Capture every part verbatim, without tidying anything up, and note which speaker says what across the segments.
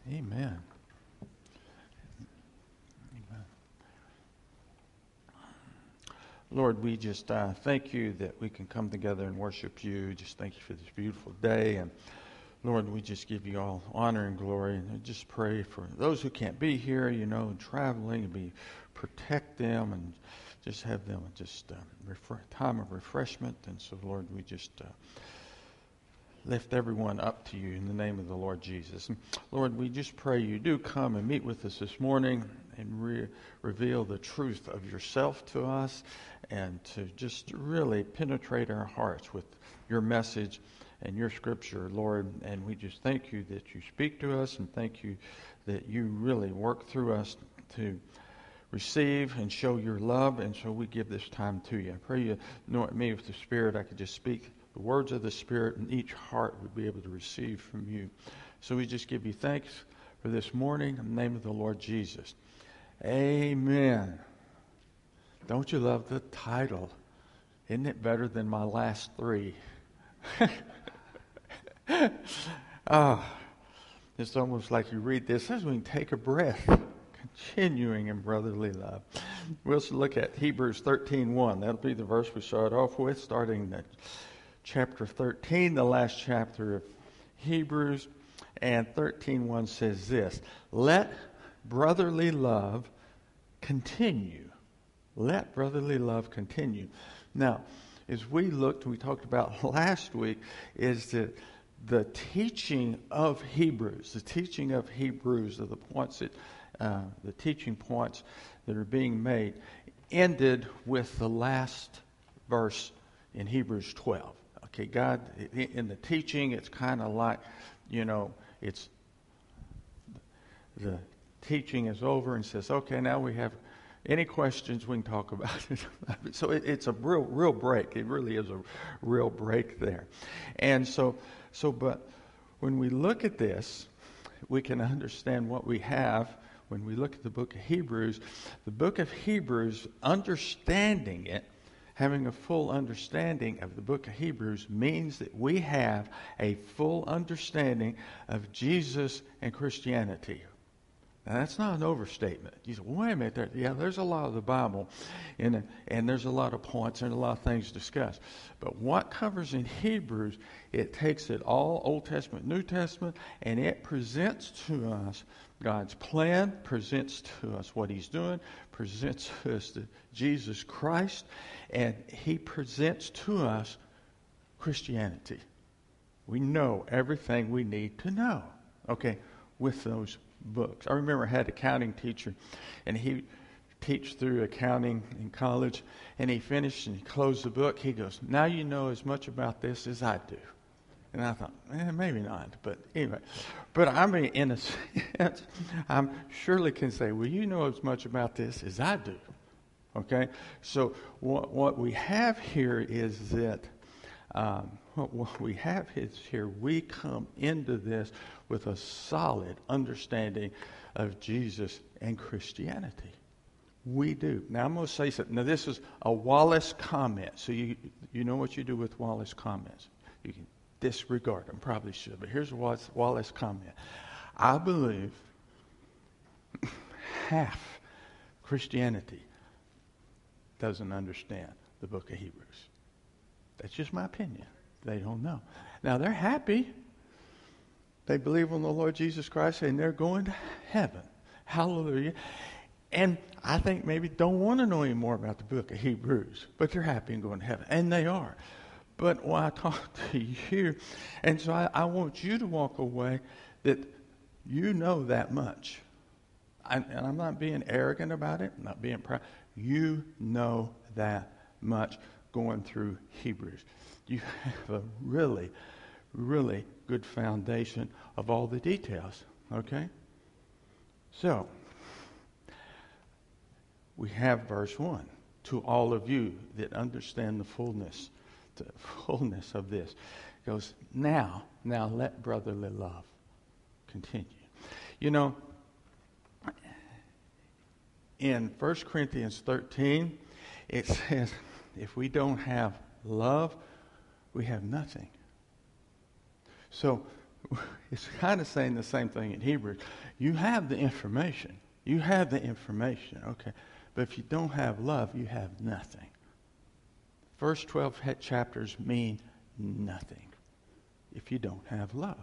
Speaker 1: Amen. Amen. Lord, we just uh, thank you that we can come together and worship you. Just thank you for this beautiful day. And Lord, we just give you all honor and glory. And I just pray for those who can't be here, you know, and traveling, and be protect them and just have them just uh, refre- time of refreshment. And so, Lord, we just uh, lift everyone up to you in the name of the Lord Jesus. And Lord, we just pray you do come and meet with us this morning and re- reveal the truth of yourself to us and to just really penetrate our hearts with your message and your scripture, Lord. And we just thank you that you speak to us, and thank you that you really work through us to receive and show your love. And so we give this time to you. I pray you anoint me with the Spirit. I could just speak the words of the Spirit, and each heart would be able to receive from you. So we just give you thanks for this morning in the name of the Lord Jesus. Amen. Don't you love the title? Isn't it better than my last three? Oh, it's almost like you read this as we can take a breath. Continuing in brotherly love. We'll look at Hebrews thirteen one. That'll be the verse we start off with, starting at chapter thirteen, the last chapter of Hebrews. And thirteen one says this: Let brotherly love continue. Let brotherly love continue. Now, as we looked, we talked about last week, is that the teaching of Hebrews, the teaching of Hebrews, of the points that, uh, the teaching points that are being made, ended with the last verse in Hebrews twelve. Okay, God, in the teaching, it's kind of like, you know, it's the teaching is over and says, okay, now we have any questions, we can talk about it. So it, it's a real, real break. It really is a real break there. And so, so, but when we look at this, we can understand what we have when we look at the book of Hebrews. The book of Hebrews, understanding it, having a full understanding of the book of Hebrews, means that we have a full understanding of Jesus and Christianity. Now, that's not an overstatement. You say, well, wait a minute. There, yeah, there's a lot of the Bible, and, and there's a lot of points and a lot of things discussed. But what covers in Hebrews, it takes it all, Old Testament, New Testament, and it presents to us God's plan, presents to us what he's doing, presents to us the Jesus Christ, and he presents to us Christianity. We know everything we need to know, okay, with those books. I remember I had an accounting teacher, and he teach through accounting in college, and he finished and he closed the book. He goes, now you know as much about this as I do. And I thought, eh, maybe not, but anyway. But I mean, in a sense, I surely can say, well, you know as much about this as I do. Okay? So what, what we have here is that, um, what, what we have is here, we come into this with a solid understanding of Jesus and Christianity. We do. Now, I'm going to say something. Now, this is a Wallace comment. So you you know what you do with Wallace comments. You can disregard them. Probably should. But here's a Wallace, Wallace comment. I believe half Christianity doesn't understand the book of Hebrews. That's just my opinion. They don't know. Now, they're happy. They believe on the Lord Jesus Christ, and they're going to heaven. Hallelujah. And I think maybe don't want to know any more about the book of Hebrews, but they're happy and going to heaven. And they are. But when I talk to you, and so I, I want you to walk away that you know that much. I, and I'm not being arrogant about it. I'm not being proud. You know that much going through Hebrews. You have a really, really good foundation of all the details. Okay? So, we have verse one. To all of you that understand the fullness, the fullness of this. It goes, now, now let brotherly love continue. You know, in First Corinthians thirteen, it says, if we don't have love, we have nothing. So, it's kind of saying the same thing in Hebrews. You have the information. You have the information, okay. But if you don't have love, you have nothing. First twelve chapters mean nothing if you don't have love.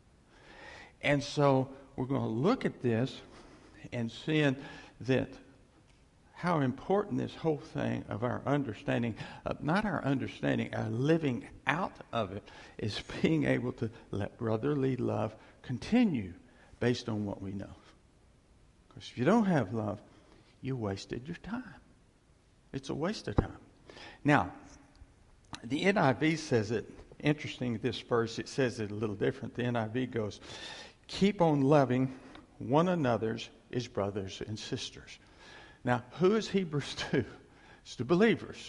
Speaker 1: And so we're going to look at this and seeing that how important this whole thing of our understanding, uh, not our understanding, our living out of it, is being able to let brotherly love continue based on what we know. Because if you don't have love, you wasted your time. It's a waste of time. Now, the N I V says it, interesting, this verse, it says it a little different. The N I V goes, keep on loving one another's as brothers and sisters. Now, who is Hebrews two? It's the believers.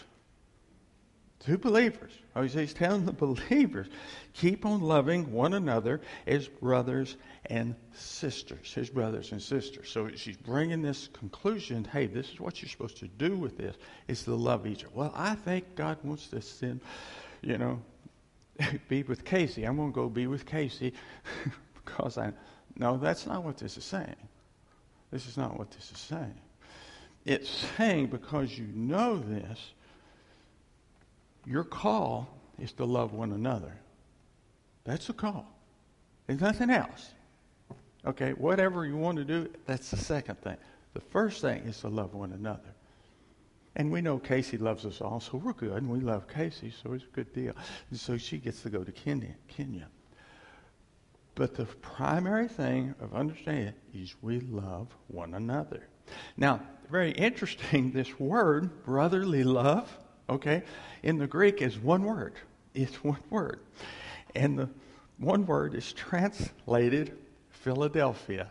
Speaker 1: Two believers. Oh, he's telling the believers, keep on loving one another as brothers and sisters. His brothers and sisters. So she's bringing this conclusion, hey, this is what you're supposed to do with this, is to love each other. Well, I think God wants to send, you know, be with Casey. I'm going to go be with Casey because I... No, that's not what this is saying. This is not what this is saying. It's saying because you know this, your call is to love one another. That's the call. There's nothing else. Okay, whatever you want to do, that's the second thing. The first thing is to love one another. And we know Casey loves us all, so we're good. And we love Casey, so it's a good deal. And so she gets to go to Kenya. Kenya. But the primary thing of understanding is we love one another. Now, very interesting, this word, brotherly love, okay, in the Greek is one word. It's one word. And the one word is translated Philadelphia.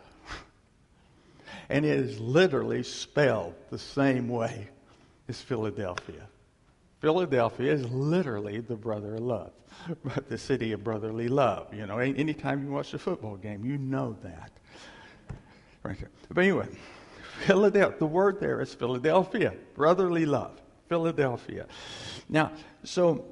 Speaker 1: And it is literally spelled the same way as Philadelphia. Philadelphia is literally the brother of love, the city of brotherly love. You know, anytime you watch a football game, you know that. Right there. But anyway, Philadelphia, the word there is Philadelphia, brotherly love, Philadelphia. Now, so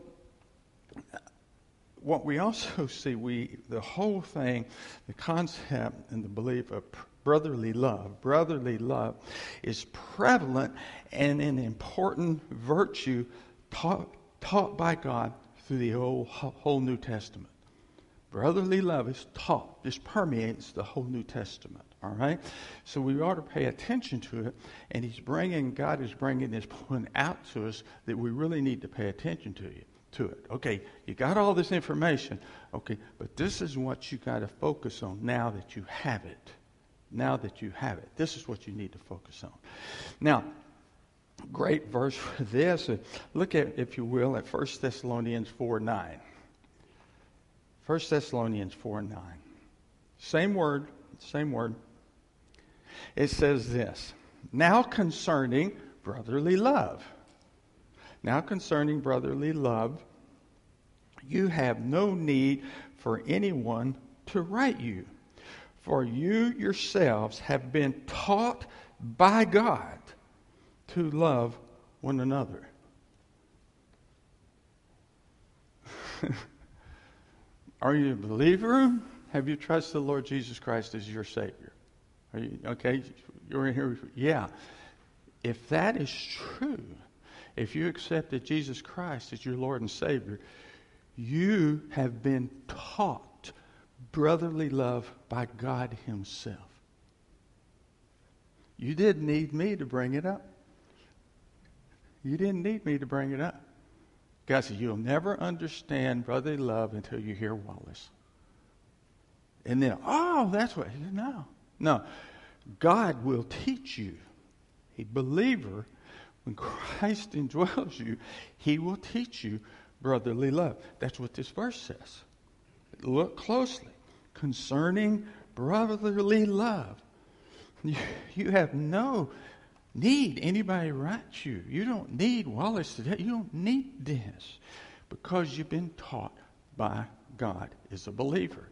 Speaker 1: what we also see, we the whole thing, the concept and the belief of brotherly love, brotherly love is prevalent and an important virtue taught, taught by God through the whole, whole New Testament. Brotherly love is taught. This permeates the whole New Testament. All right? So we ought to pay attention to it. And he's bringing, God is bringing this point out to us that we really need to pay attention to it. To it. Okay, you got all this information. Okay, but this is what you got to focus on now that you have it. Now that you have it. This is what you need to focus on. Now, great verse for this. Look at, if you will, at First Thessalonians four nine. First Thessalonians four nine. Same word, same word. It says this. Now concerning brotherly love. Now concerning brotherly love, you have no need for anyone to write you. For you yourselves have been taught by God to love one another. Are you a believer? Have you trusted the Lord Jesus Christ as your Savior? Are you okay? You're in here. Yeah. If that is true, if you accepted Jesus Christ as your Lord and Savior, you have been taught brotherly love by God Himself. You didn't need me to bring it up. You didn't need me to bring it up. God said, you'll never understand brotherly love until you hear Wallace. And then, oh, that's what, no. No. God will teach you. A believer, when Christ indwells you, He will teach you brotherly love. That's what this verse says. Look closely. Concerning brotherly love. You, you have no need anybody write you. You don't need Wallace today. You don't need this. Because you've been taught by God as a believer.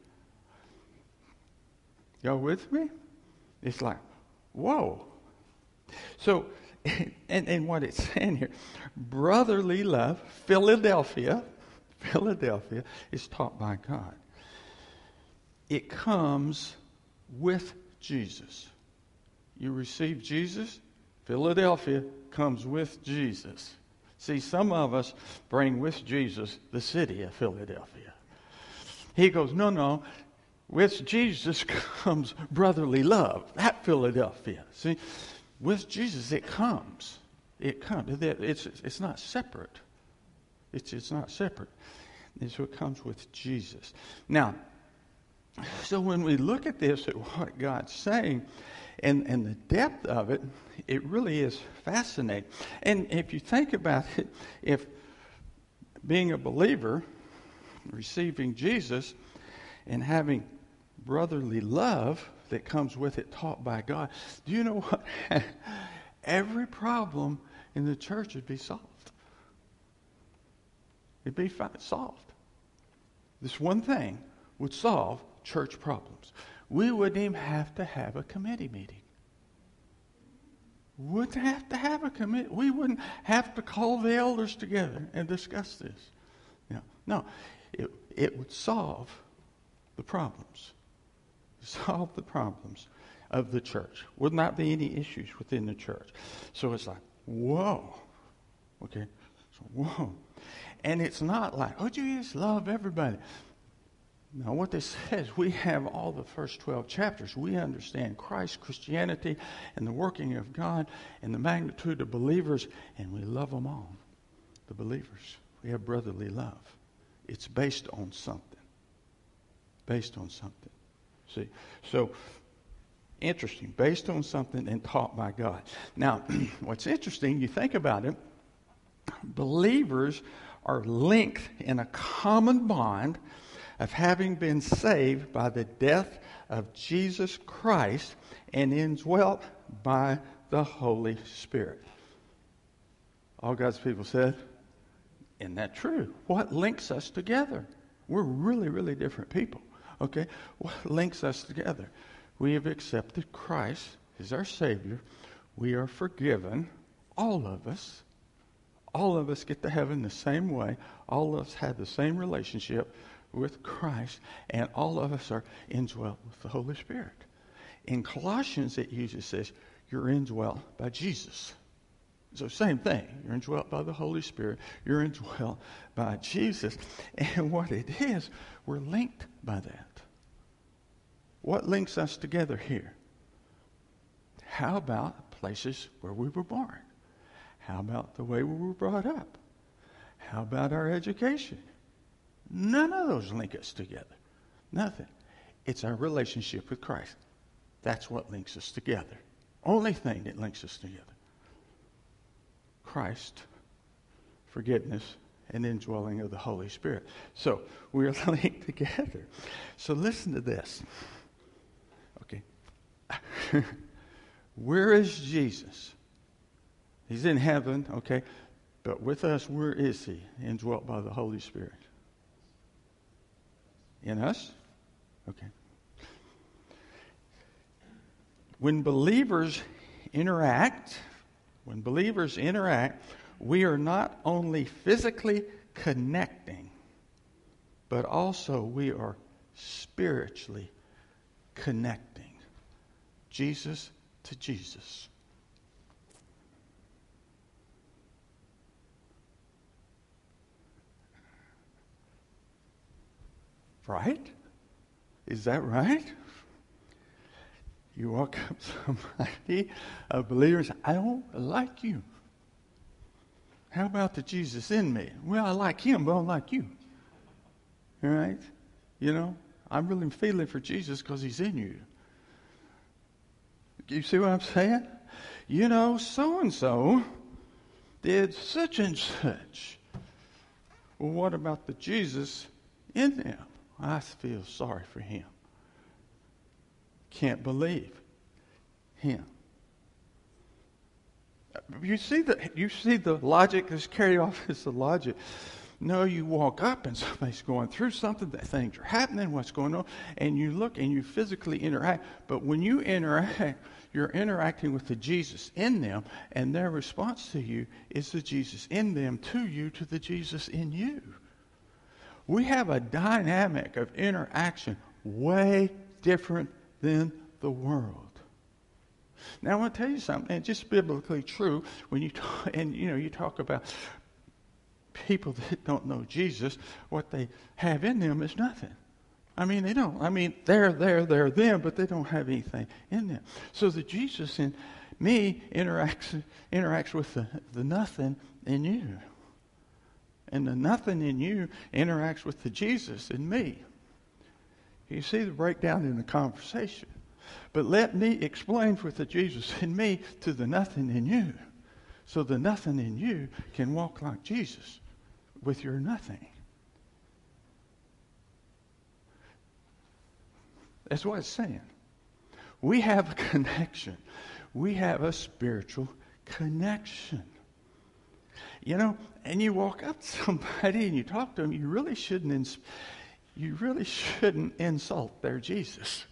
Speaker 1: Y'all with me? It's like, whoa. So, and, and what it's saying here, brotherly love, Philadelphia, Philadelphia is taught by God. it comes with Jesus. You receive Jesus, Philadelphia comes with Jesus. See, some of us bring with Jesus the city of Philadelphia. He goes, no, no, with Jesus comes brotherly love. That Philadelphia. See, with Jesus it comes. It comes. It's, it's not separate. It's, it's not separate. It's what comes with Jesus. Now, so when we look at this, at what God's saying, and, and the depth of it, it really is fascinating. And if you think about it, if being a believer, receiving Jesus, and having brotherly love that comes with it taught by God, do you know what? Every problem in the church would be solved. It'd be solved. This one thing would solve church problems. We wouldn't even have to have a committee meeting. We wouldn't have to have a committee. We wouldn't have to call the elders together and discuss this. You know, no, it, it would solve the problems. Solve the problems of the church. Would not be any issues within the church. So it's like, whoa. Okay? So, whoa. And it's not like, oh, you just love everybody. Now, what this says, we have all the first twelve chapters. We understand Christ, Christianity, and the working of God, and the magnitude of believers, and we love them all, the believers. We have brotherly love. It's based on something. Based on something. See? So, interesting. Based on something and taught by God. Now, what's interesting, you think about it, believers are linked in a common bond of having been saved by the death of Jesus Christ and indwelt by the Holy Spirit. All God's people said, isn't that true? What links us together? We're really, really different people. Okay? What links us together? We have accepted Christ as our Savior. We are forgiven. All of us. All of us get to heaven the same way. All of us have the same relationship with Christ, and all of us are indwelt with the Holy Spirit. In Colossians, it usually says, you're indwelt by Jesus. So same thing. You're indwelt by the Holy Spirit. You're indwelt by Jesus. And what it is, we're linked by that. What links us together here? How about places where we were born? How about the way we were brought up? How about our education? None of those link us together. Nothing. It's our relationship with Christ. That's what links us together. Only thing that links us together. Christ, forgiveness, and indwelling of the Holy Spirit. So, we are linked together. So, listen to this. Okay. Where is Jesus? He's in heaven, okay? But with us, where is he? Indwelt by the Holy Spirit. In us? Okay. When believers interact, when believers interact, we are not only physically connecting, but also we are spiritually connecting. Jesus to Jesus. Right? Is that right? You walk up to somebody, a believer, and say, I don't like you. How about the Jesus in me? Well, I like him, but I don't like you. All right? You know, I'm really feeling for Jesus because he's in you. You see what I'm saying? You know, so-and-so did such and such. Well, what about the Jesus in them? I feel sorry for him. Can't believe him. You see the you see the logic that's carried off as the logic. No, you walk up and somebody's going through something, that things are happening, what's going on, and you look and you physically interact. But when you interact, you're interacting with the Jesus in them, and their response to you is the Jesus in them to you to the Jesus in you. We have a dynamic of interaction way different than the world. Now I want to tell you something, and just biblically true, when you talk, and you know, you talk about people that don't know Jesus, what they have in them is nothing. I mean, they don't. I mean, they're there, they're them, but they don't have anything in them. So the Jesus in me interacts interacts with the, the nothing in you. And the nothing in you interacts with the Jesus in me. You see the breakdown in the conversation. But let me explain with the Jesus in me to the nothing in you. So the nothing in you can walk like Jesus with your nothing. That's what it's saying. We have a connection. We have a spiritual connection. You know, and you walk up to somebody and you talk to them, you really shouldn't ins- you really shouldn't insult their Jesus.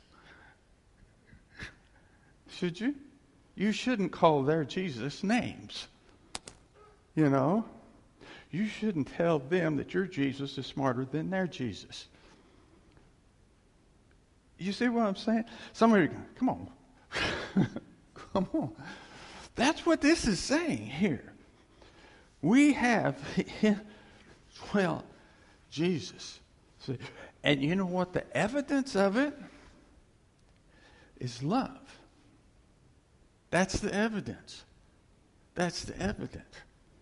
Speaker 1: Should you? You shouldn't call their Jesus names. You know? You shouldn't tell them that your Jesus is smarter than their Jesus. You see what I'm saying? Some of you go, come on. Come on. That's what this is saying here. We have, well, Jesus. See, and you know what the evidence of it is? Love. That's the evidence. That's the evidence.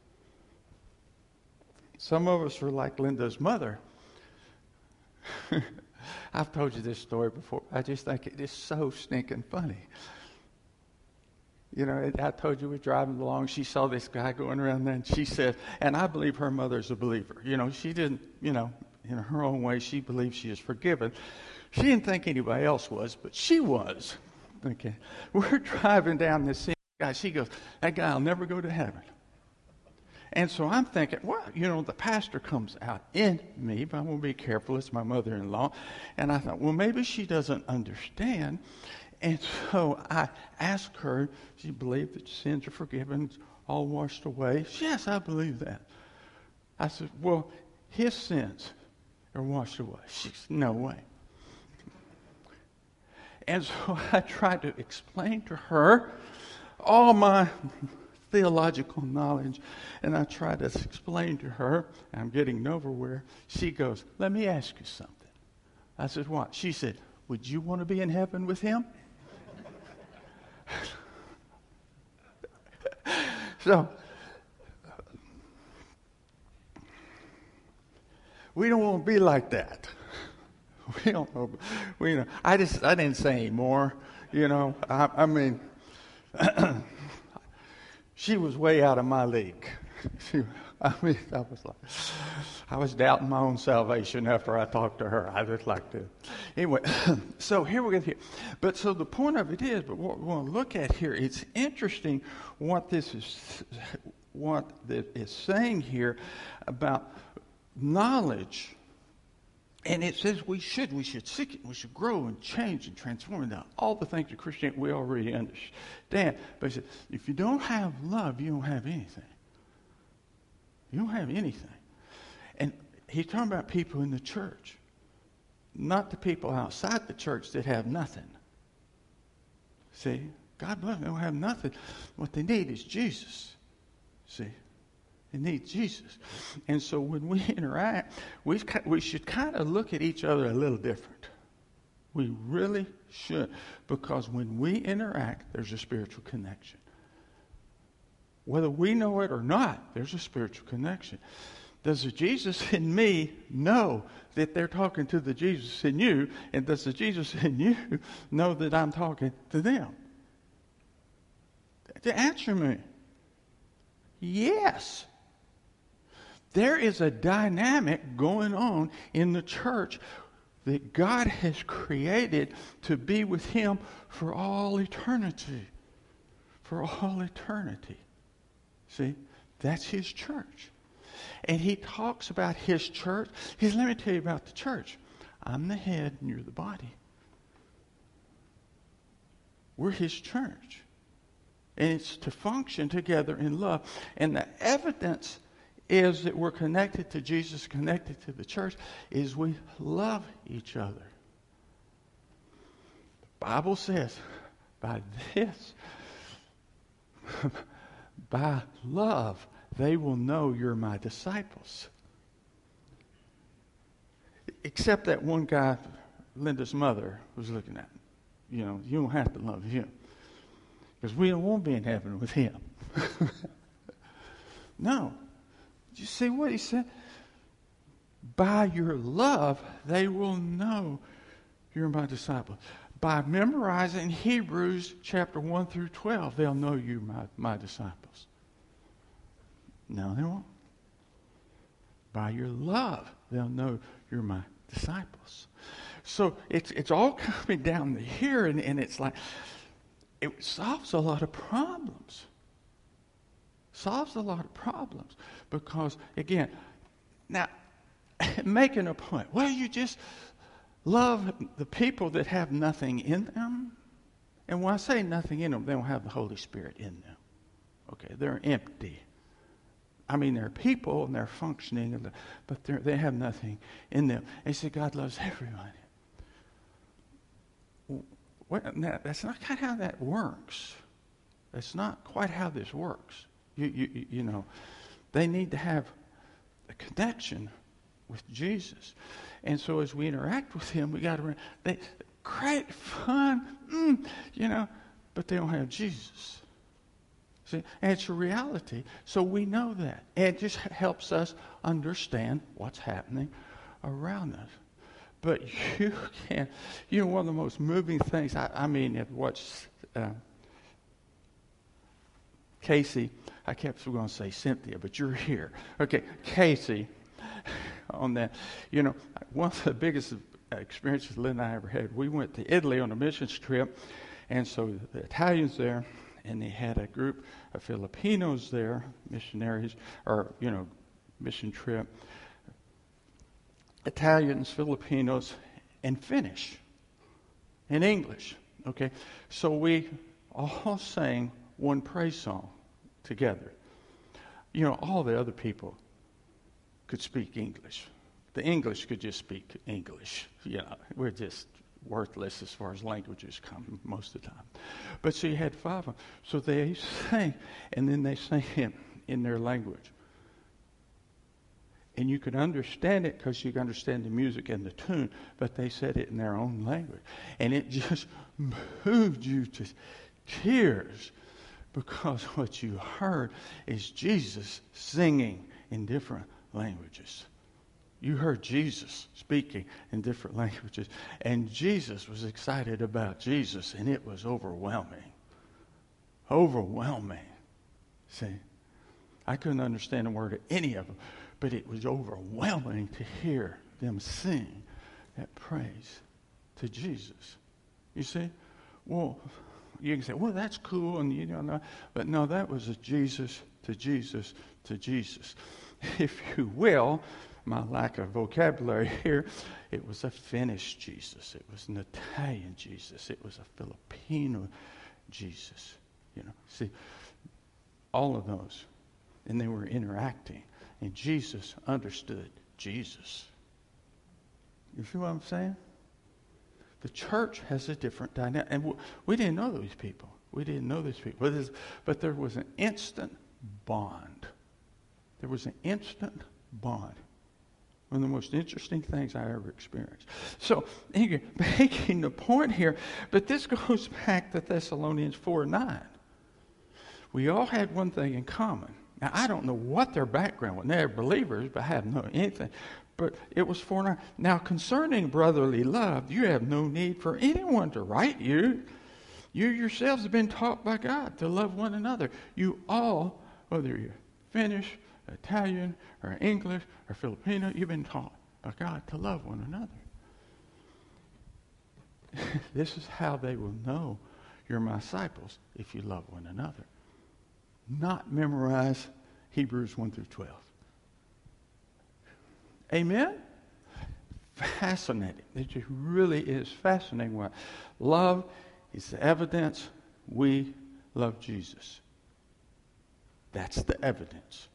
Speaker 1: Some of us are like Linda's mother. I've told you this story before. I just think it is so stinking funny. You know, I told you we're driving along. She saw this guy going around there, and she said, and I believe her mother's a believer. You know, she didn't, you know, in her own way, she believes she is forgiven. She didn't think anybody else was, but she was. Okay. We're driving down this scene. Guy, she goes, that guy will never go to heaven. And so I'm thinking, well, you know, the pastor comes out in me, but I'm going to be careful. It's my mother-in-law. And I thought, well, maybe she doesn't understand. And so I asked her, she believed that sins are forgiven, all washed away. Yes, I believe that. I said, well, his sins are washed away. She said, no way. And so I tried to explain to her all my theological knowledge, and I tried to explain to her, and I'm getting nowhere. She goes, let me ask you something. I said, what? She said, would you want to be in heaven with him? So, we don't want to be like that. We don't know. We, you know, I just, I didn't say any more. You know, I, I mean, she was way out of my league. She, I mean, I was like, I was doubting my own salvation after I talked to her. I just like to. Anyway, so here we get here. But so the point of it is, but what we want to look at here, it's interesting what this is, what it is saying here about knowledge. And it says we should, we should seek it, we should grow and change and transform. Now, all the things of Christianity we already understand. But he said, if you don't have love, you don't have anything. You don't have anything. And he's talking about people in the church, not the people outside the church that have nothing. See, God bless them, they don't have nothing. What they need is Jesus. See. They need Jesus. And so when we interact, we we should kind of look at each other a little different. We really should. Because when we interact, there's a spiritual connection. Whether we know it or not, there's a spiritual connection. Does the Jesus in me know that they're talking to the Jesus in you? And does the Jesus in you know that I'm talking to them? To answer me. Yes. There is a dynamic going on in the church that God has created to be with him for all eternity. For all eternity. See, that's his church. And he talks about his church. He says, let me tell you about the church. I'm the head and you're the body. We're his church. And it's to function together in love. And the evidence is that we're connected to Jesus, connected to the church, is we love each other. Bible says, by this, by love, they will know you're my disciples. Except that one guy, Linda's mother, was looking at him. You know, you don't have to love him. Because we don't want to be in heaven with him. No. Did you see what he said? By your love, they will know you're my disciples. By memorizing Hebrews chapter one through twelve, they'll know you my, my disciples. No, they won't. By your love, they'll know you're my disciples. So it's it's all coming down to here, and, and it's like, it solves a lot of problems. Solves a lot of problems. Because, again, now, making a point, well, you just love the people that have nothing in them. And when I say nothing in them, they don't have the Holy Spirit in them. Okay, they're empty. I mean, they're people and they're functioning, but they're, they have nothing in them. And he said, God loves everybody. Well, now, that's not quite how that works. That's not quite how this works. You, you, you know, they need to have a connection with Jesus. And so as we interact with him, we got to, they, great fun, mm, you know, but they don't have Jesus. See, and it's a reality. So we know that. And it just helps us understand what's happening around us. But you can, you know, one of the most moving things, I, I mean, I've watched uh, Casey, I kept going to say Cynthia, but you're here. Okay, Casey, on that, you know, one of the biggest experiences Lynn and I ever had, we went to Italy on a missions trip, and so the Italians there, and they had a group of Filipinos there, missionaries, or, you know, mission trip. Italians, Filipinos, and Finnish, in English. Okay, so we all sang one praise song together. You know, all the other people could speak English. The English could just speak English. You know, we're just worthless as far as languages come most of the time. But so you had five of them. So they sang, and then they sang it in their language. And you could understand it because you could understand the music and the tune, but they said it in their own language. And it just moved you to tears because what you heard is Jesus singing in different languages. You heard Jesus speaking in different languages, and Jesus was excited about Jesus, and it was overwhelming. Overwhelming. See, I couldn't understand a word of any of them, but it was overwhelming to hear them sing that praise to Jesus. You see? Well, you can say, well, that's cool, and you know, but no, that was a Jesus to Jesus to Jesus. If you will, my lack of vocabulary here, it was a Finnish Jesus. It was an Italian Jesus. It was a Filipino Jesus. You know, see, all of those. And they were interacting. And Jesus understood Jesus. You see what I'm saying? The church has a different dynamic. And we didn't know these people. We didn't know these people. But, but there was an instant bond. There was an instant bond. One of the most interesting things I ever experienced. So, making the point here, but this goes back to Thessalonians four nine. We all had one thing in common. Now, I don't know what their background was. They're believers, but I have no anything. But it was four nine. Now, concerning brotherly love, you have no need for anyone to write you. You yourselves have been taught by God to love one another. You all, whether you're Finnish, Italian, or English, or Filipino, you've been taught by God to love one another. This is how they will know you're my disciples, if you love one another. Not memorize Hebrews one through twelve. Amen? Fascinating. It just really is fascinating. What love is the evidence we love Jesus. That's the evidence.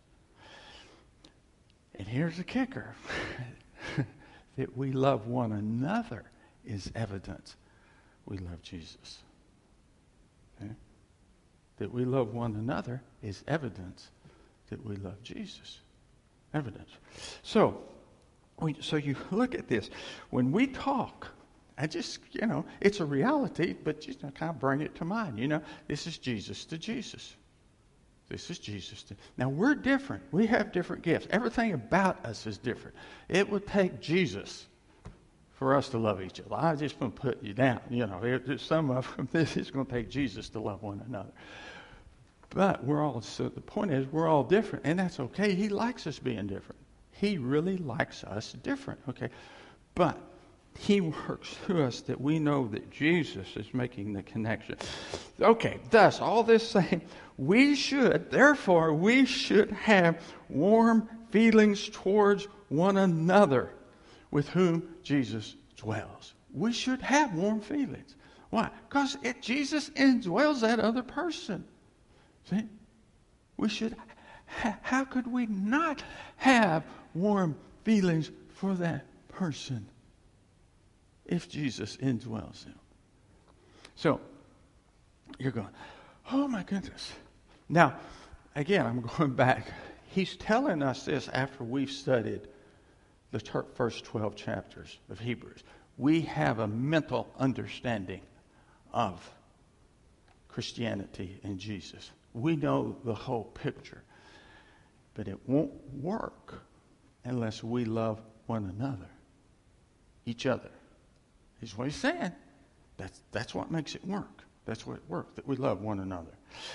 Speaker 1: And here's the kicker. That we love one another is evidence we love Jesus. Okay? That we love one another is evidence that we love Jesus. Evidence. So, we, so you look at this. When we talk, I just, you know, it's a reality, but just kind of bring it to mind. You know, this is Jesus to Jesus. This is Jesus. To, now, we're different. We have different gifts. Everything about us is different. It would take Jesus for us to love each other. I just want to put you down. You know, it, some of them, this is going to take Jesus to love one another. But we're all, so the point is, we're all different, and that's okay. He likes us being different. He really likes us different, okay? But he works through us that we know that Jesus is making the connection. Okay, thus, all this saying, we should, therefore, we should have warm feelings towards one another with whom Jesus dwells. We should have warm feelings. Why? Because Jesus indwells that other person. See? We should, ha- how could we not have warm feelings for that person if Jesus indwells him? So, you're going, oh my goodness. Now, again, I'm going back. He's telling us this after we've studied the ter- first twelve chapters of Hebrews. We have a mental understanding of Christianity and Jesus. We know the whole picture. But it won't work unless we love one another, each other. Is what he's saying. That's, that's what makes it work. That's what it works, that we love one another.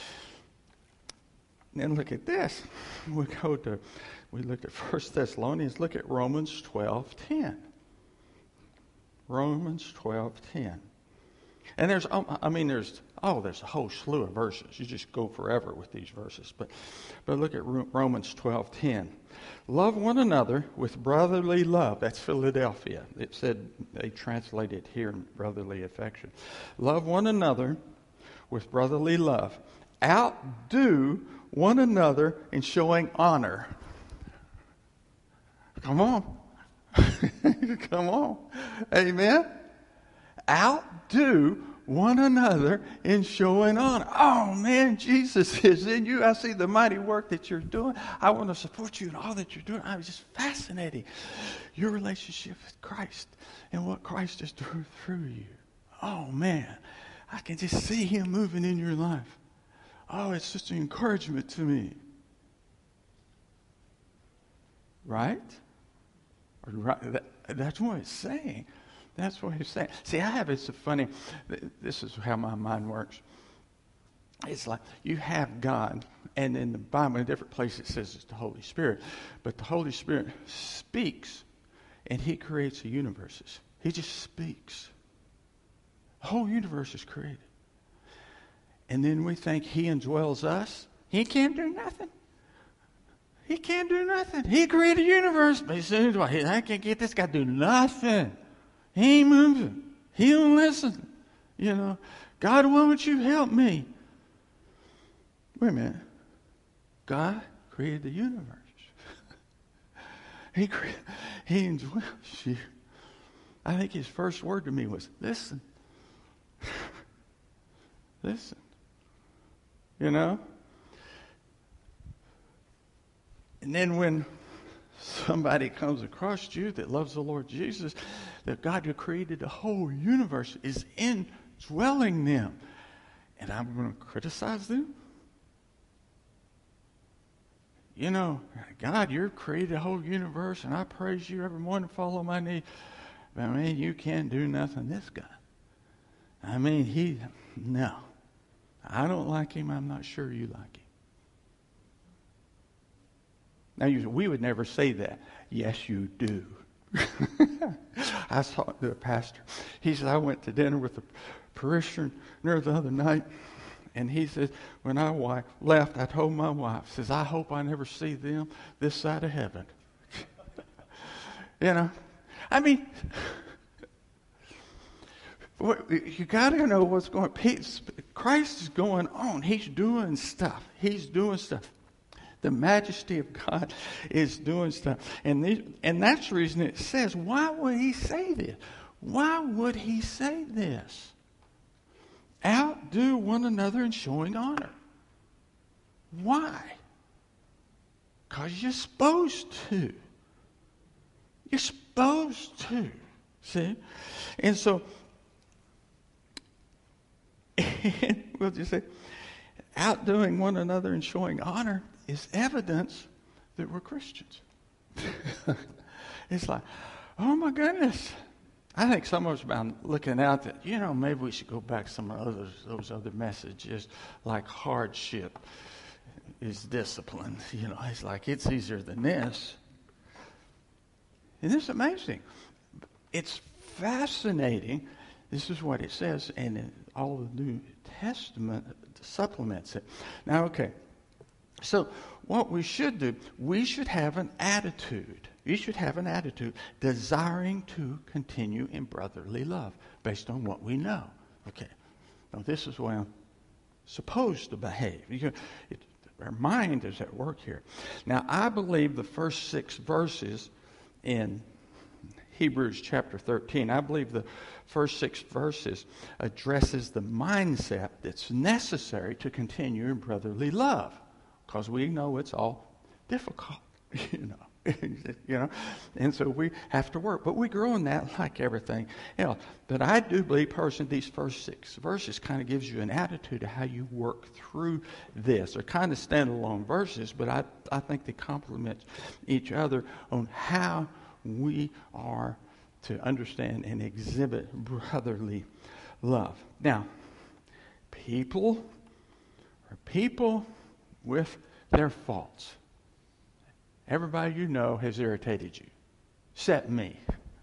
Speaker 1: And then look at this. We go to, we look at First Thessalonians. Look at Romans twelve ten. Romans twelve ten. And there's, I mean, there's, oh, there's a whole slew of verses. You just go forever with these verses. But, but look at Romans twelve ten. Love one another with brotherly love. That's Philadelphia. It said, they translate it here in brotherly affection. Love one another with brotherly love. Outdo one another in showing honor. Come on. Come on. Amen. Outdo one another in showing honor. Oh man, Jesus is in you. I see the mighty work that you're doing. I want to support you in all that you're doing. I was just fascinating. Your relationship with Christ and what Christ is doing through you. Oh man, I can just see him moving in your life. Oh, it's just an encouragement to me. Right? Or right that, that's what it's saying. That's what he's saying. See, I have, it's a funny, this is how my mind works. It's like you have God, and in the Bible, in different places, it says it's the Holy Spirit. But the Holy Spirit speaks, and he creates the universes. He just speaks. The whole universe is created. And then we think he indwells us. He can't do nothing. He can't do nothing. He created the universe, but as soon as I can't get this guy to do nothing. He ain't moving. He don't listen. You know, God, why won't you help me? Wait a minute. God created the universe. he cre- He indwells you. I think his first word to me was, listen. Listen. You know? And then when somebody comes across you that loves the Lord Jesus, that God who created the whole universe is indwelling them. And I'm going to criticize them? You know, God, you created the whole universe, and I praise you every morning, fall on my knee. But I mean, you can't do nothing, this guy. I mean, he, no. I don't like him. I'm not sure you like him. Now, you, we would never say that. Yes, you do. I saw the pastor. He said, I went to dinner with a parishioner the other night, and he said, when I wife left, I told my wife, says, I hope I never see them this side of heaven. You know, I mean, you got to know what's going on. Christ is going on. He's doing stuff. He's doing stuff. The majesty of God is doing stuff. And, these, and that's the reason it says, why would he say this? Why would he say this? outdo one another in showing honor. Why? Because you're supposed to. You're supposed to. See? And so, we'll just say, outdoing one another and showing honor is evidence that we're Christians. It's like, oh my goodness. I think some of us have been looking out that, you know, maybe we should go back to some of those, those other messages, like hardship is discipline. You know, it's like, it's easier than this. And it's amazing. It's fascinating. This is what it says, and all the New Testament supplements it. Now, okay. So what we should do, we should have an attitude. You should have an attitude desiring to continue in brotherly love based on what we know. Okay. Now, this is the way I'm supposed to behave. You, it, our mind is at work here. Now, I believe the first six verses in Hebrews chapter thirteen, I believe the first six verses addresses the mindset that's necessary to continue in brotherly love. Because we know it's all difficult, you know, you know, and so we have to work. But we grow in that like everything else. But I do believe, personally, these first six verses kind of gives you an attitude of how you work through this. They're kind of standalone verses, but I, I think they complement each other on how we are to understand and exhibit brotherly love. Now, people are people with their faults. Everybody you know has irritated you, except me.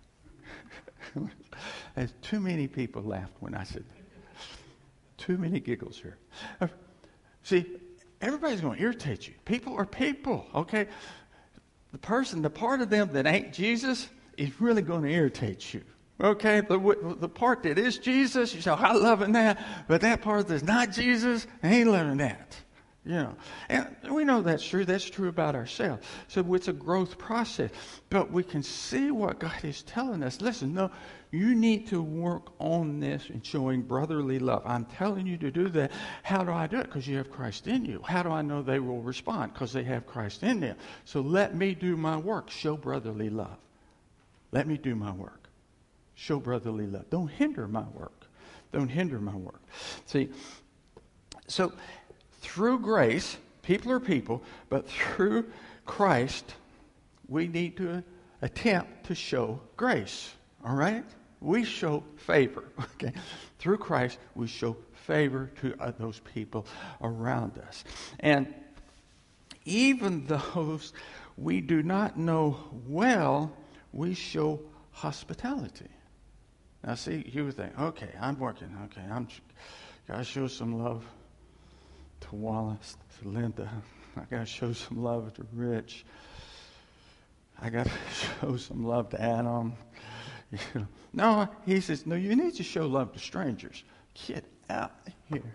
Speaker 1: There's too many people laughed when I said that. Too many giggles here. Uh, see, everybody's going to irritate you. People are people, okay? The person, the part of them that ain't Jesus is really going to irritate you. Okay, the the part that is Jesus, you say, oh, I loving that. But that part that's not Jesus, I ain't loving that. You know, and we know that's true. That's true about ourselves. So it's a growth process. But we can see what God is telling us. Listen, no, you need to work on this and showing brotherly love. I'm telling you to do that. How do I do it? Because you have Christ in you. How do I know they will respond? Because they have Christ in them. So let me do my work. Show brotherly love. Let me do my work. Show brotherly love. Don't hinder my work. Don't hinder my work. See, so through grace, people are people, but through Christ, we need to attempt to show grace. All right? We show favor. Okay? Through Christ, we show favor to uh, those people around us. And even those we do not know well, we show hospitality. Now, see, you would think, okay, I'm working. Okay, I'm got to show some love to Wallace, to Linda. I got to show some love to Rich. I got to show some love to Adam. You know. No, he says, no, you need to show love to strangers. Get out of here.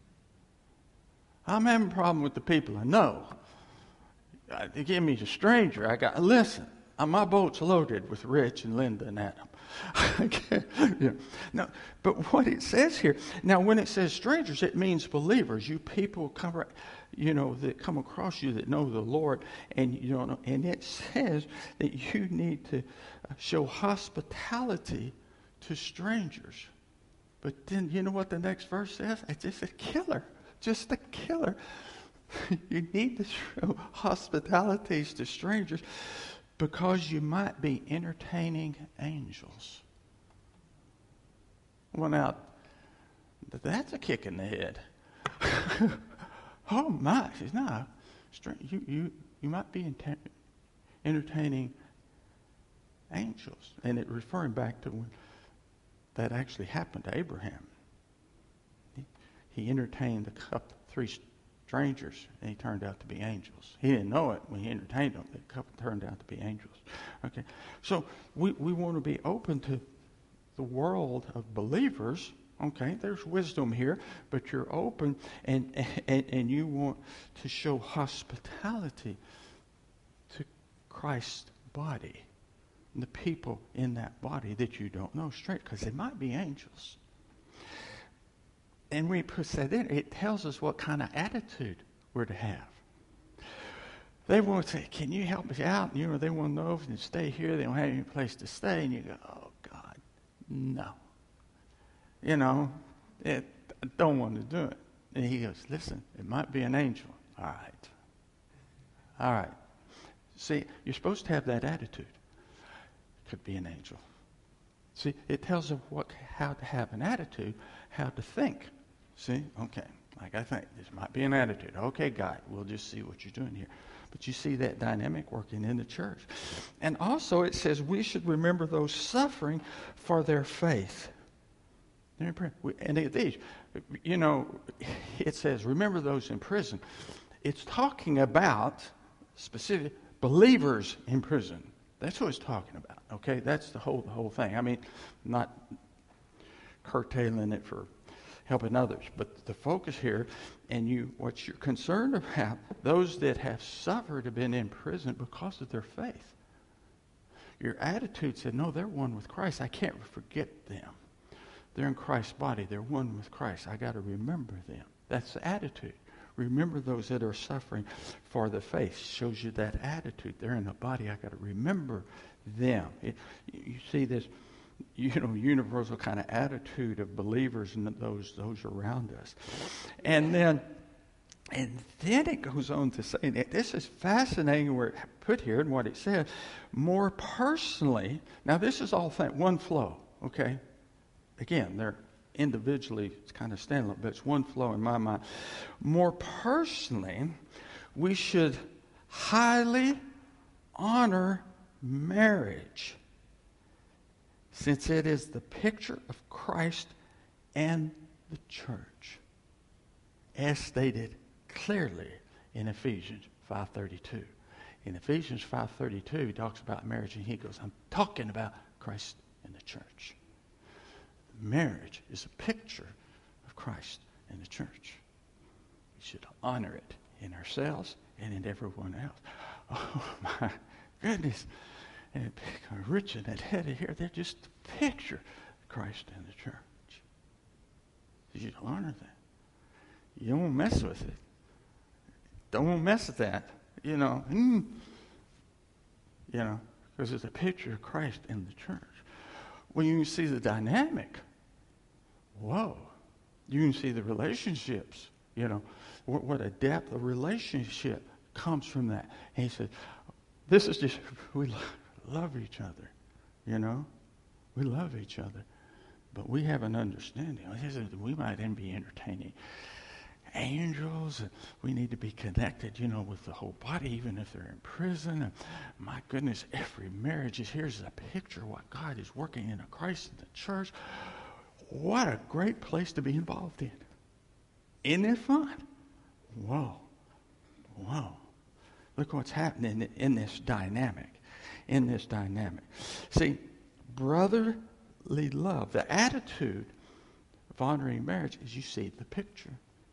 Speaker 1: I'm having a problem with the people I know. They give me a stranger. I got, listen, my boat's loaded with Rich and Linda and Adam. yeah. No, but what it says here, now when it says strangers, it means believers. You people come, you know, that come across you that know the Lord, and you don't know. And it says that you need to show hospitality to strangers. But then you know what the next verse says? It's just a killer, just a killer. You need to show hospitalities to strangers, because you might be entertaining angels. Well, now, that's a kick in the head. Oh, my. No, you, you, you might be entertaining angels. And it referring back to when that actually happened to Abraham. He, he entertained a couple, three strangers, and he turned out to be angels. He didn't know it when he entertained them. The couple turned out to be angels. Okay, so we, we want to be open to the world of believers. Okay, there's wisdom here, but you're open, and and, and you want to show hospitality to Christ's body, and the people in that body that you don't know straight, because they might be angels. and we put that in, it tells us what kind of attitude we're to have. They want to say, can you help us out? You know, they want to know if they stay here, they don't have any place to stay. And you go, oh, God, no. You know, it, I don't want to do it. And he goes, listen, it might be an angel. All right. All right. See, you're supposed to have that attitude. It could be an angel. See, it tells us what, how to have an attitude, how to think. See, okay, like I think, this might be an attitude. Okay, God, we'll just see what you're doing here. But you see that dynamic working in the church. And also it says we should remember those suffering for their faith. And these, you know, it says remember those in prison. It's talking about specific believers in prison. That's what it's talking about. Okay, that's the whole the whole thing. I mean, not curtailing it for helping others, but the focus here, and you, what you're concerned about, those that have suffered have been in prison because of their faith. Your attitude said, no, they're one with Christ. I can't forget them. They're in Christ's body. They're one with Christ. I got to remember them. That's the attitude. Remember those that are suffering for the faith. Shows you that attitude. They're in the body. I got to remember them. It, you see this, you know, universal kind of attitude of believers and those those around us. And then, and then it goes on to say, and this is fascinating where it put here and what it said. More personally, now this is all th- one flow. Okay, again, they're individually, it's kind of standalone, but it's one flow in my mind. More personally, we should highly honor marriage, since it is the picture of Christ and the church, as stated clearly in Ephesians five thirty-two. In Ephesians five thirty-two, he talks about marriage, and he goes, I'm talking about Christ and the church. Marriage is a picture of Christ and the church. We should honor it in ourselves and in everyone else. Oh, my goodness. And Richard and Hetty here, they're just a picture of Christ and the church. You should honor that. You don't mess with it. Don't mess with that. You know, mm, you know, because it's a picture of Christ and the church. When you see the dynamic, whoa, you can see the relationships, you know, what, what a depth of relationship comes from that. And he said, this is just, we love, love each other, you know, we love each other, but we have an understanding. We might then be entertaining angels, and we need to be connected, you know, with the whole body, even if they're in prison. And my goodness, every marriage is here's a picture of what God is working in a Christ in the church. What a great place to be involved in. Isn't it fun? Whoa. Whoa. Look what's happening in this dynamic. In this dynamic. See, brotherly love, the attitude of honoring marriage is you see the picture.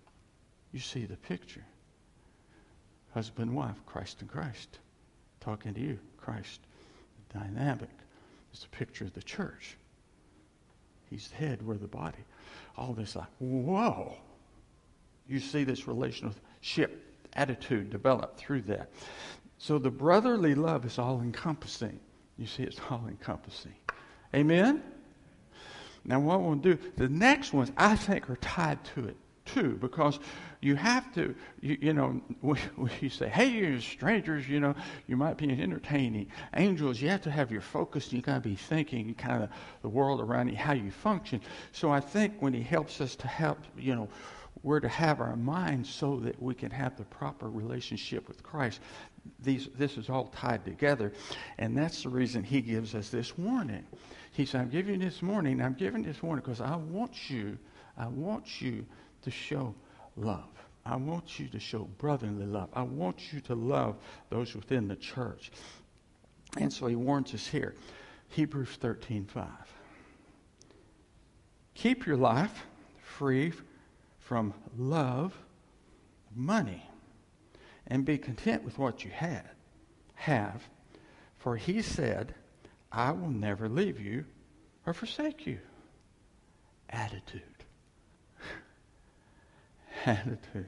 Speaker 1: You see the picture. Husband and wife, Christ and Christ. Talking to you, Christ. The dynamic is the picture of the church. He's the head, we're the body. All this like, whoa. You see this relationship attitude develop through that. So the brotherly love is all encompassing. You see, it's all encompassing. Amen? Now what we'll do, the next ones I think are tied to it too, because you have to, you, you know, when you say, hey, you're strangers, you know, you might be entertaining. Angels, you have to have your focus, and you got to be thinking kind of the world around you, how you function. So I think when he helps us to help, you know, we're to have our minds so that we can have the proper relationship with Christ. These, this is all tied together, and that's the reason he gives us this warning. He said, I'm giving you this warning, I'm giving this warning because I want you, I want you to show love. I want you to show brotherly love. I want you to love those within the church. And so he warns us here. Hebrews thirteen five. Keep your life free from love of money, and be content with what you had, have. For he said, I will never leave you or forsake you. Attitude. attitude.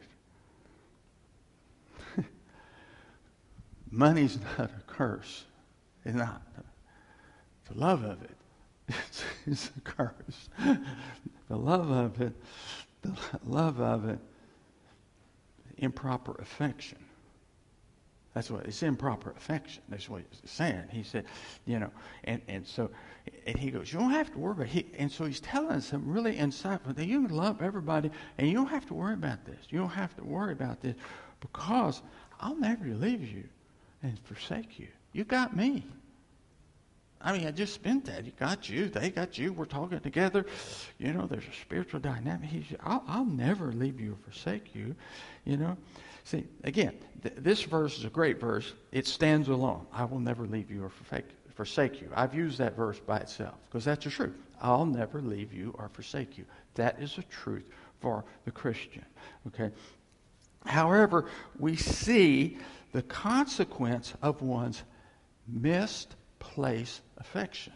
Speaker 1: Money's not a curse. It's not. The love of it is, is a curse. The love of it, the love of it, improper affection. That's what it's improper affection. That's what he's saying. He said, you know, and, and so, and he goes, you don't have to worry about it. And so he's telling us something really insightful that you can love everybody and you don't have to worry about this. You don't have to worry about this because I'll never leave you and forsake you. You got me. I mean, I just spent that. You got you. They got you. We're talking together. You know, there's a spiritual dynamic. He's, I'll, I'll never leave you or forsake you. You know. See, again, th- this verse is a great verse. It stands alone. I will never leave you or forsake, forsake you. I've used that verse by itself because that's the truth. I'll never leave you or forsake you. That is a truth for the Christian. Okay. However, we see the consequence of one's misplaced affection.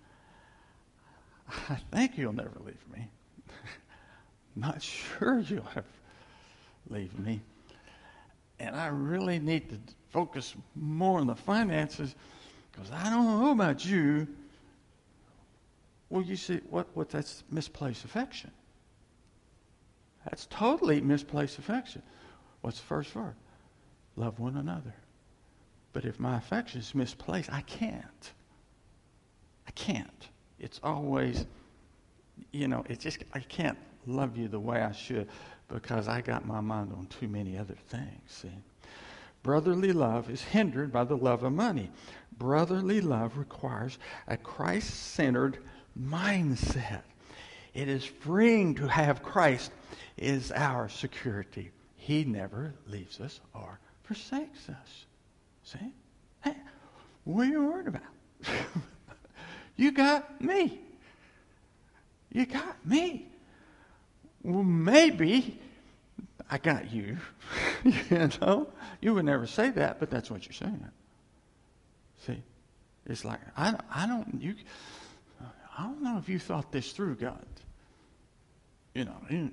Speaker 1: I think you'll never leave me. Not sure you'll ever leave me. And I really need to focus more on the finances because I don't know about you. Well, you see, what, what that's misplaced affection. That's totally misplaced affection. What's the first verse? Love one another. But if my affection is misplaced, I can't. I can't. It's always, you know, it's just, I can't love you the way I should because I got my mind on too many other things, see. Brotherly love is hindered by the love of money. Brotherly love requires a Christ-centered mindset. It is freeing to have Christ is our security. He never leaves us or forsakes us. See? Hey, what are you worried about? You got me. You got me. Well, maybe I got you. You know? You would never say that, but that's what you're saying. See? It's like, I, I don't, you, I don't know if you thought this through, God. You know, you,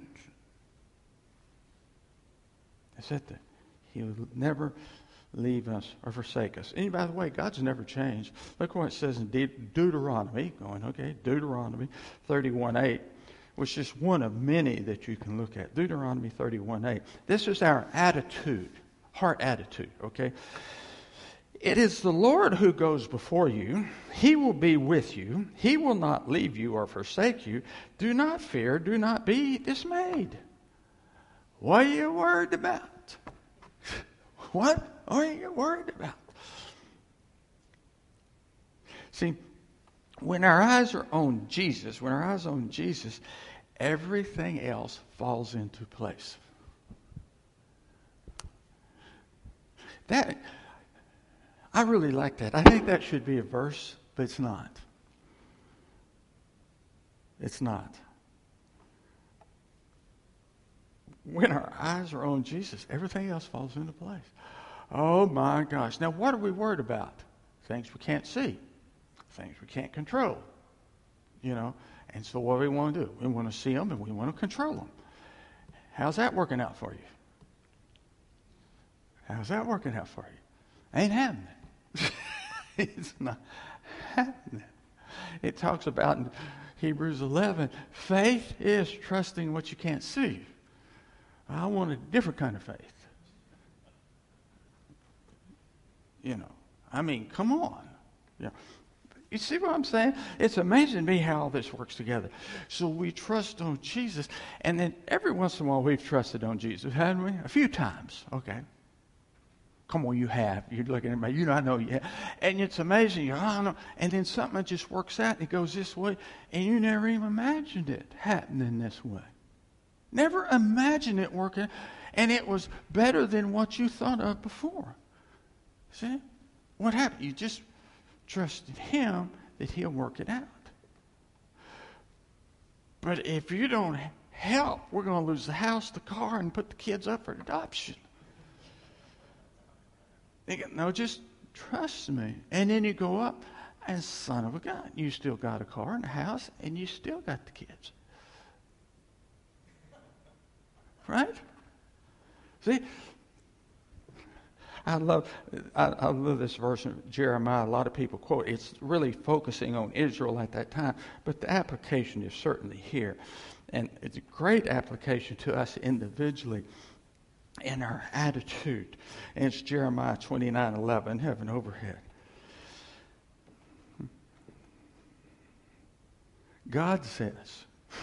Speaker 1: I said that He would never leave us or forsake us. And by the way, God's never changed. Look what it says in De- Deuteronomy, going, okay, Deuteronomy thirty-one eight, which is one of many that you can look at. Deuteronomy thirty-one eight. This is our attitude, heart attitude, okay? It is the Lord who goes before you. He will be with you. He will not leave you or forsake you. Do not fear. Do not be dismayed. What are you worried about? What are you worried about? See, when our eyes are on Jesus, when our eyes are on Jesus, everything else falls into place. That, I really like that. I think that should be a verse, but it's not. It's not. When our eyes are on Jesus, everything else falls into place. Oh my gosh. Now what are we worried about? Things we can't see. Things we can't control. You know, and so what do we want to do? We want to see them and we want to control them. How's that working out for you? How's that working out for you? Ain't happening. It's not happening. It talks about in Hebrews eleven, faith is trusting what you can't see. I want a different kind of faith. You know, I mean, come on. Yeah. You see what I'm saying? It's amazing to me how all this works together. So we trust on Jesus, and then every once in a while we've trusted on Jesus, haven't we? A few times, okay. Come on, you have. You're looking at me. You know, I know you have. And it's amazing. You're, I don't know. And then something just works out and it goes this way, and you never even imagined it happening this way. Never imagined it working, and it was better than what you thought of before. See? What happened? You just trusted Him that He'll work it out. But if you don't help, we're going to lose the house, the car, and put the kids up for adoption. They go, no, just trust me. And then you go up, and son of a gun, you still got a car and a house, and you still got the kids. Right? See, I love, I, I love this verse in Jeremiah. A lot of people quote. It's really focusing on Israel at that time, but the application is certainly here, and it's a great application to us individually in our attitude. And it's Jeremiah twenty-nine eleven. Have an overhead. God says,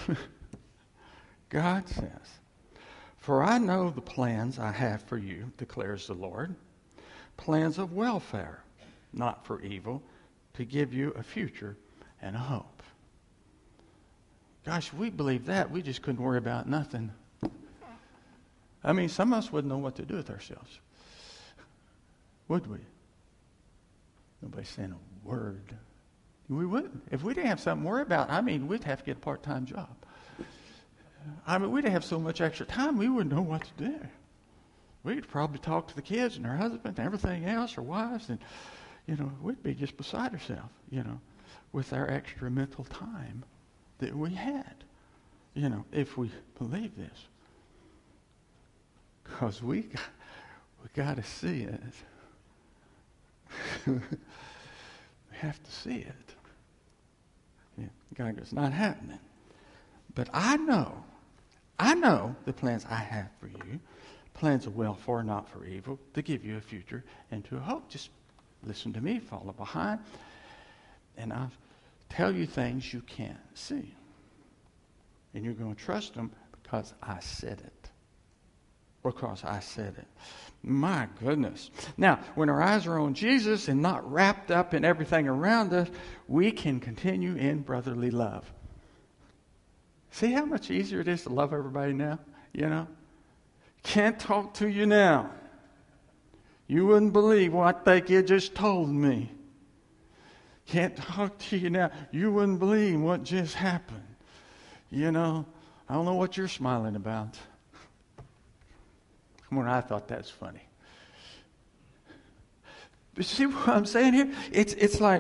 Speaker 1: God says, "For I know the plans I have for you, declares the Lord, plans of welfare, not for evil, to give you a future and a hope." Gosh, if we believe that, we just couldn't worry about nothing. I mean, some of us wouldn't know what to do with ourselves. Would we? Nobody's saying a word. We wouldn't. If we didn't have something to worry about, I mean, we'd have to get a part-time job. I mean, we'd have so much extra time, we wouldn't know what to do. We'd probably talk to the kids and our husband and everything else, our wives, and, you know, we'd be just beside ourselves, you know, with our extra mental time that we had, you know, if we believe this. Because we, we got to see it. We have to see it. Yeah, God goes, not happening. But I know, I know the plans I have for you, plans of welfare, not for evil, to give you a future and to a hope. Just listen to me, follow behind, and I'll tell you things you can't see. And you're going to trust them because I said it. Because I said it. My goodness. Now, when our eyes are on Jesus and not wrapped up in everything around us, we can continue in brotherly love. See how much easier it is to love everybody now? You know? Can't talk to you now. You wouldn't believe what that kid just told me. Can't talk to you now. You wouldn't believe what just happened. You know, I don't know what you're smiling about. Come on, I thought that's funny. But see what I'm saying here? It's it's like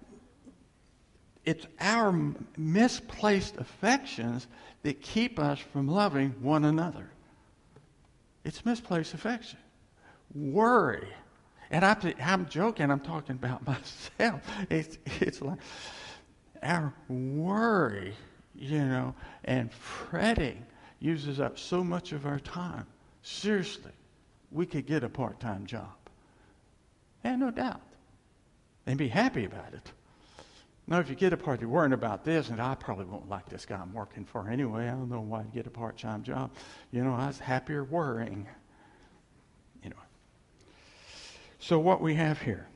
Speaker 1: it's our misplaced affections that keep us from loving one another. It's misplaced affection. Worry. And I, I'm joking, I'm talking about myself. It's, it's like our worry, you know, and fretting uses up so much of our time. Seriously, we could get a part-time job. And no doubt. And be happy about it. Now, if you get a part, you're worrying about this, and I probably won't like this guy I'm working for anyway. I don't know why I'd get a part-time job. You know, I was happier worrying. You know. So what we have here,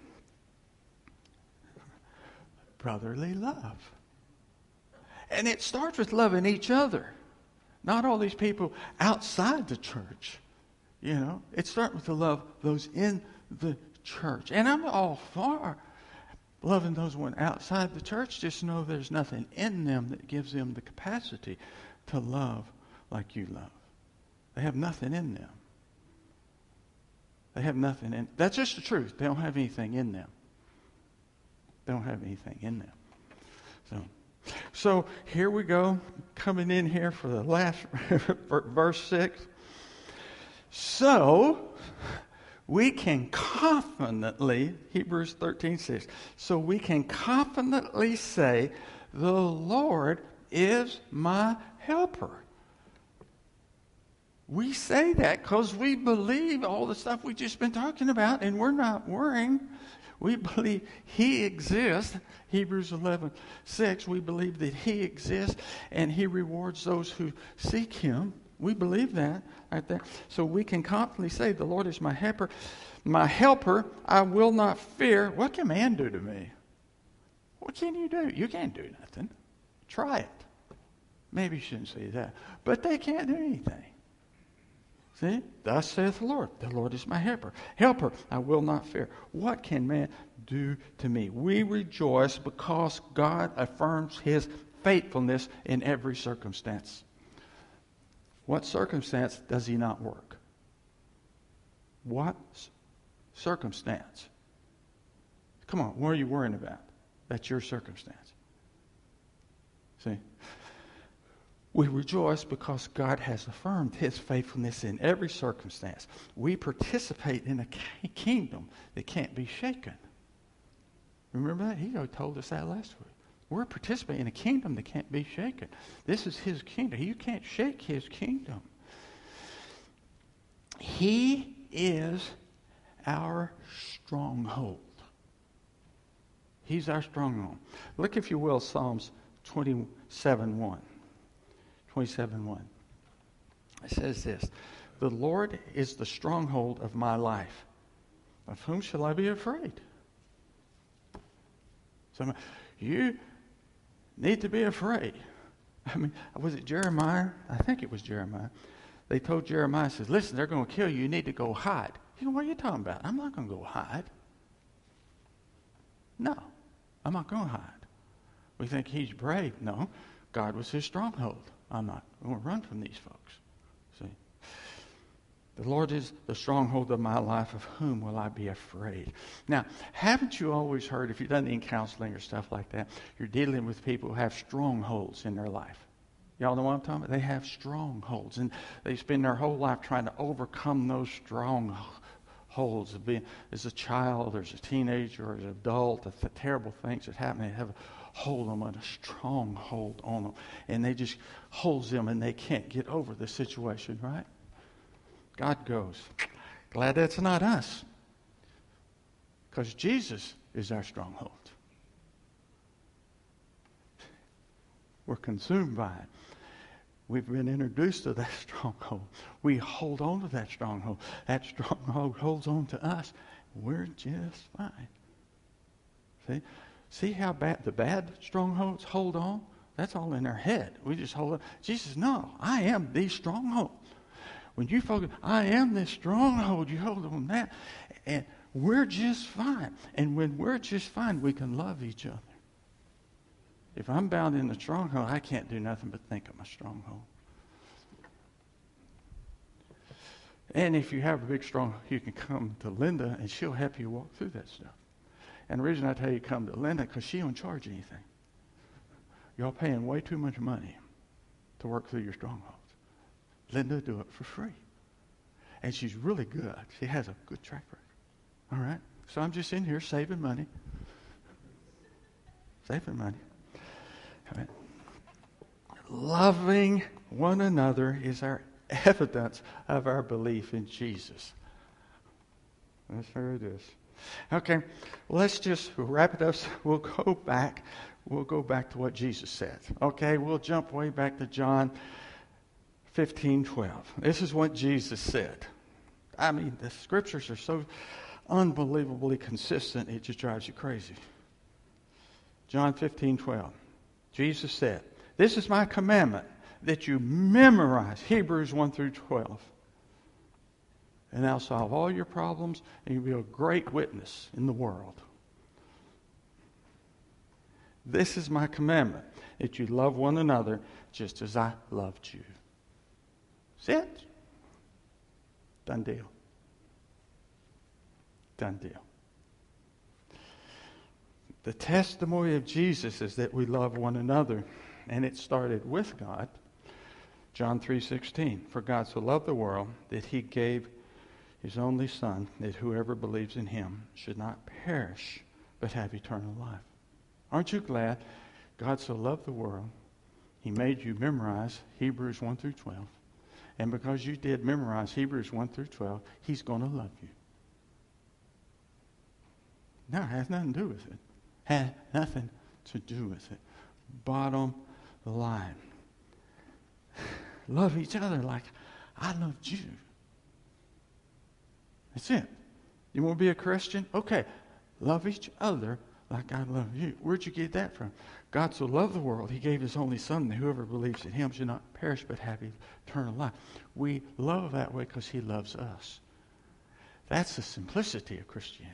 Speaker 1: brotherly love. And it starts with loving each other. Not all these people outside the church. You know, it starts with the love those in the church. And I'm all for loving those one outside the church. Just know there's nothing in them that gives them the capacity to love like you love. They have nothing in them. They have nothing in. That's just the truth. They don't have anything in them. They don't have anything in them. So. So here we go, coming in here for the last verse six. So we can confidently, Hebrews thirteen six, so we can confidently say, the Lord is my helper. We say that because we believe all the stuff we've just been talking about, and we're not worrying. We believe He exists. Hebrews eleven six, we believe that He exists and He rewards those who seek Him. We believe that right there. So we can confidently say, the Lord is my helper. My helper, I will not fear. What can man do to me? What can you do? You can't do nothing. Try it. Maybe you shouldn't say that. But they can't do anything. See? Thus saith the Lord. The Lord is my helper. Helper, I will not fear. What can man do to me? We rejoice because God affirms His faithfulness in every circumstance. What circumstance does He not work? What circumstance? Come on, what are you worrying about? That's your circumstance. See? We rejoice because God has affirmed his faithfulness in every circumstance. We participate in a kingdom that can't be shaken. Remember that? He told us that last week. We're participating in a kingdom that can't be shaken. This is his kingdom. You can't shake his kingdom. He is our stronghold. He's our stronghold. Look, if you will, Psalms twenty-seven one. twenty-seven one. It says this, the Lord is the stronghold of my life. Of whom shall I be afraid? So you need to be afraid. I mean, was it Jeremiah? I think it was Jeremiah. They told Jeremiah, says, listen, they're going to kill you. You need to go hide. You know, what are you talking about? I'm not going to go hide. No, I'm not going to hide. We think he's brave. No, God was his stronghold. I'm not going to run from these folks. See? The Lord is the stronghold of my life. Of whom will I be afraid? Now, haven't you always heard, if you've done any counseling or stuff like that, you're dealing with people who have strongholds in their life. Y'all know what I'm talking about? They have strongholds, and they spend their whole life trying to overcome those strongholds of being as a child or as a teenager or as an adult, the, the terrible things that happen. They have a hold them on a stronghold on them, and they just holds them, and they can't get over the situation, right? God goes, glad that's not us, because Jesus is our stronghold. We're consumed by it. We've been introduced to that stronghold. We hold on to that stronghold. That stronghold holds on to us. We're just fine. See? See how bad the bad strongholds hold on? That's all in our head. We just hold on. Jesus, no, I am the stronghold. When you focus, I am this stronghold, you hold on that, and we're just fine. And when we're just fine, we can love each other. If I'm bound in the stronghold, I can't do nothing but think of my stronghold. And if you have a big stronghold, you can come to Linda, and she'll help you walk through that stuff. And the reason I tell you come to Linda, because she don't charge anything. Y'all paying way too much money to work through your strongholds. Linda do it for free. And she's really good. She has a good track record. All right? So I'm just in here saving money. Saving money. All right. Loving one another is our evidence of our belief in Jesus. That's where it is. Okay, let's just wrap it up. We'll go back. We'll go back to what Jesus said. Okay, we'll jump way back to John fifteen twelve. This is what Jesus said. I mean, the scriptures are so unbelievably consistent, it just drives you crazy. John fifteen twelve. Jesus said, this is my commandment, that you memorize Hebrews one through twelve. And that'll solve all your problems, and you'll be a great witness in the world. This is my commandment, that you love one another just as I loved you. That's it. Done deal. Done deal. The testimony of Jesus is that we love one another, and it started with God. John three sixteen. For God so loved the world that he gave his only Son, that whoever believes in him should not perish, but have eternal life. Aren't you glad God so loved the world, he made you memorize Hebrews one through twelve. And because you did memorize Hebrews one through twelve, he's going to love you. No, it has nothing to do with it. Has nothing to do with it. Bottom line. Love each other like I loved you. That's it. You want to be a Christian? Okay. Love each other like I love you. Where'd you get that from? God so loved the world, he gave his only Son, that whoever believes in him should not perish but have eternal life. We love that way because he loves us. That's the simplicity of Christianity.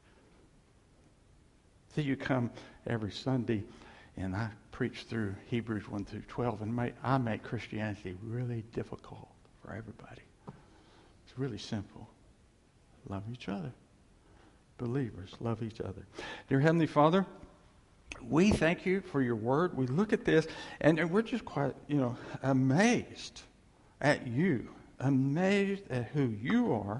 Speaker 1: See, you come every Sunday and I preach through Hebrews one through twelve, and make, I make Christianity really difficult for everybody. It's really simple. Love each other. Believers, love each other. Dear Heavenly Father, we thank you for your word. We look at this, and, and we're just quite, you know, amazed at you, amazed at who you are,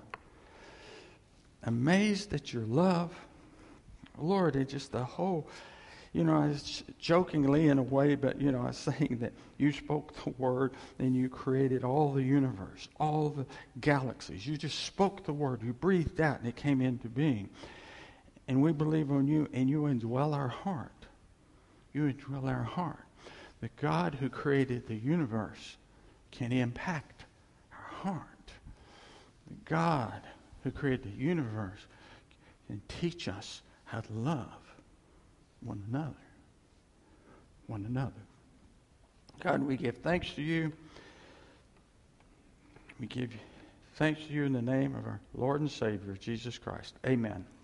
Speaker 1: amazed at your love. Lord, it just the whole, you know, I was jokingly in a way, but, you know, I was saying that you spoke the word and you created all the universe, all the galaxies. You just spoke the word. You breathed out and it came into being. And we believe on you, and you indwell our heart. You indwell our heart. The God who created the universe can impact our heart. The God who created the universe can teach us how to love one another. One another. God, we give thanks to you. We give thanks to you in the name of our Lord and Savior, Jesus Christ. Amen.